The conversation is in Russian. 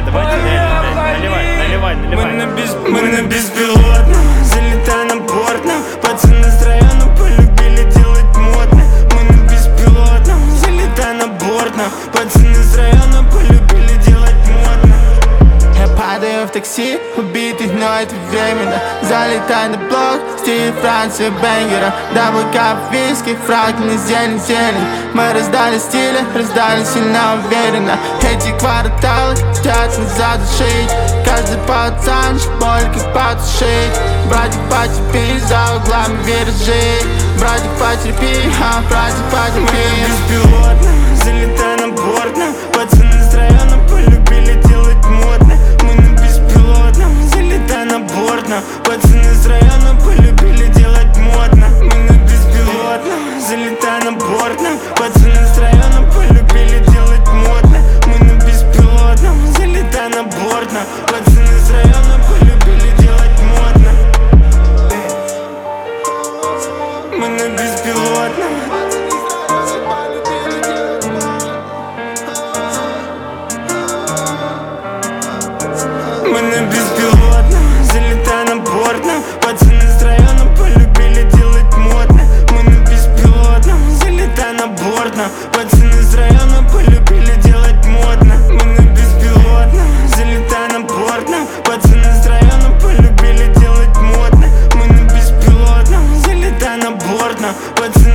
Нет, давайте наливай. Мы на беспилотном, залетай на борт нам. Пацаны с района полюбили делать модно. Мы на беспилотном, залетай на борт нам. Пацаны с района полюбили делать модно. Я падаю в такси, убитый, но это временно. Залетай на блок, стиль Франции бэнгера. Даблкап, виски, фракельный зелень. Мы раздали стили, раздали сильно уверенно. Эти кварталы хотят нас задушить. Каждый пацанчик боль как потушить. Братик, потерпи, за углами виражи. Братик, потерпи, братик, потерпи. Мы на беспилотном, залетай на борт нам. Пацаны с района полюбили делать модно. Мы на беспилотном, залетай на борт нам. Пацаны с района полюбили делать модно. Мы на беспилотном, залетай на борт нам. Пацаны с района полюбили делать модно. Мы на беспилотном, залетай на борт нам. Пацаны с района полюбили делать модно. Мы на беспилотном. Мы на беспилотном, залетай на борт нам. Пацаны с района полюбили делать модно. Мы на беспилотном, залетай на борт нам. Пацаны с района полюбили делать модно. Мы на беспилотном, залетай на борт нам. Пацаны с района полюбили делать модно. Мы на беспилотном, залетай на борт нам. Пацаны